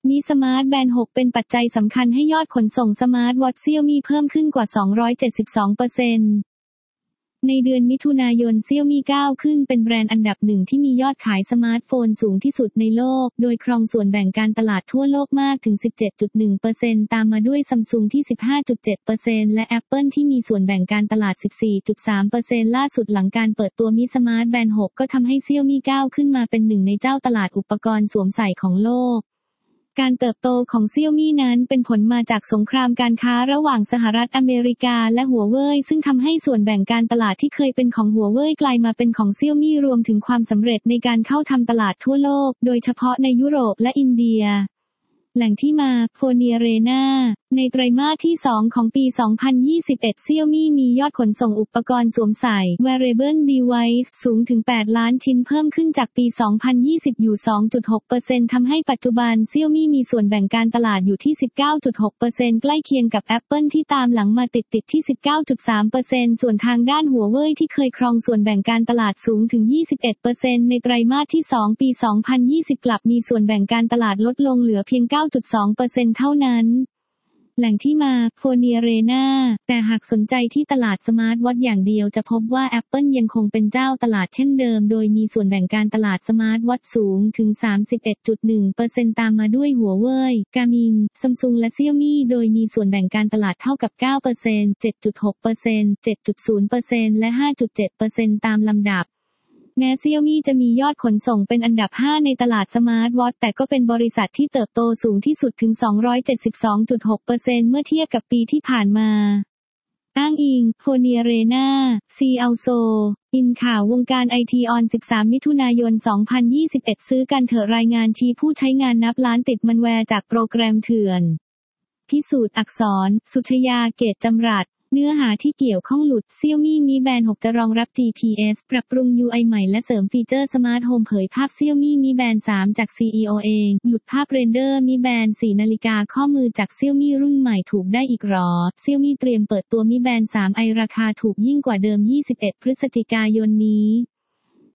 มีสมาร์ทแบนด์ 6 เป็นปัจจัยสำคัญให้ยอดขนส่งสมาร์ทวอทช์ Xiaomi เพิ่มขึ้นกว่า 272%ในเดือนมิถุนายน Xiaomi ก้าวขึ้นเป็นแบรนด์อันดับหนึ่งที่มียอดขายสมาร์ทโฟนสูงที่สุดในโลก โดยครองส่วนแบ่งการตลาดทั่วโลกมากถึง 17.1% ตามมาด้วย Samsung ที่ 15.7% และ Apple ที่มีส่วนแบ่งการตลาด 14.3% ล่าสุดหลังการเปิดตัวMi Smart Band 6 ก็ทำให้ Xiaomi ก้าวขึ้นมาเป็นหนึ่งในเจ้าตลาดอุปกรณ์สวมใส่ของโลกการเติบโตของ Xiaomi นั้นเป็นผลมาจากสงครามการค้าระหว่างสหรัฐอเมริกาและหัวเว่ยซึ่งทำให้ส่วนแบ่งการตลาดที่เคยเป็นของหัวเว่ยกลายมาเป็นของ Xiaomi รวมถึงความสำเร็จในการเข้าทำตลาดทั่วโลกโดยเฉพาะในยุโรปและอินเดียแหล่งที่มา Fonierena ในไตรมาสที่ 2 ของปี 2021 Xiaomi มียอดขนส่งอุปกรณ์สวมใส่ Wearable Device สูงถึง 8 ล้านชิ้นเพิ่มขึ้นจากปี 2020 อยู่ 2.6% ทำให้ปัจจุบัน Xiaomi มีส่วนแบ่งการตลาดอยู่ที่ 19.6% ใกล้เคียงกับ Apple ที่ตามหลังมาติดที่ 19.3% ส่วนทางด้านหัวเว่ยที่เคยครองส่วนแบ่งการตลาดสูงถึง 21% ในไตรมาสที่ 2 ปี 2020 กลับมีส่วนแบ่งการตลาดลดลงเหลือเพียง 9.2% เท่านั้นแหล่งที่มา Fonierena แต่หากสนใจที่ตลาดสมาร์ทวอทช์อย่างเดียวจะพบว่า Apple ยังคงเป็นเจ้าตลาดเช่นเดิมโดยมีส่วนแบ่งการตลาดสมาร์ทวอทช์สูงถึง 31.1% ตามมาด้วยหัวเว่ย Garmin Samsung และ Xiaomi โดยมีส่วนแบ่งการตลาดเท่ากับ 9% 7.6% 7.0% และ 5.7% ตามลำดับแม้ Xiaomi จะมียอดขนส่งเป็นอันดับ 5 ในตลาดสมาร์ทวอทช์แต่ก็เป็นบริษัทที่เติบโตสูงที่สุดถึง 272.6% เมื่อเทียบกับปีที่ผ่านมาอ้างอิง Fonierena CLSO อินข่าววงการไอทีออน 13 มิถุนายน 2021 ซื้อกันเถอะรายงานชี้ผู้ใช้งานนับล้านติดมันแวร์จากโปรแกรมเถื่อนพิสูจน์อักษร สุชยา เกตจำรัดเนื้อหาที่เกี่ยวข้องหลุด Xiaomi Mi Band 6 จะรองรับ GPS ปรับปรุง UI ใหม่และเสริมฟีเจอร์ Smart Home เผยภาพ Xiaomi Mi Band 3 จาก CEO เองหลุดภาพเรนเดอร์ Mi Band 4 นาฬิกาข้อมือจาก Xiaomi รุ่นใหม่ถูกได้อีกหรอ Xiaomi เตรียมเปิดตัว Mi Band 3i ราคาถูกยิ่งกว่าเดิม 21 พฤศจิกายนนี้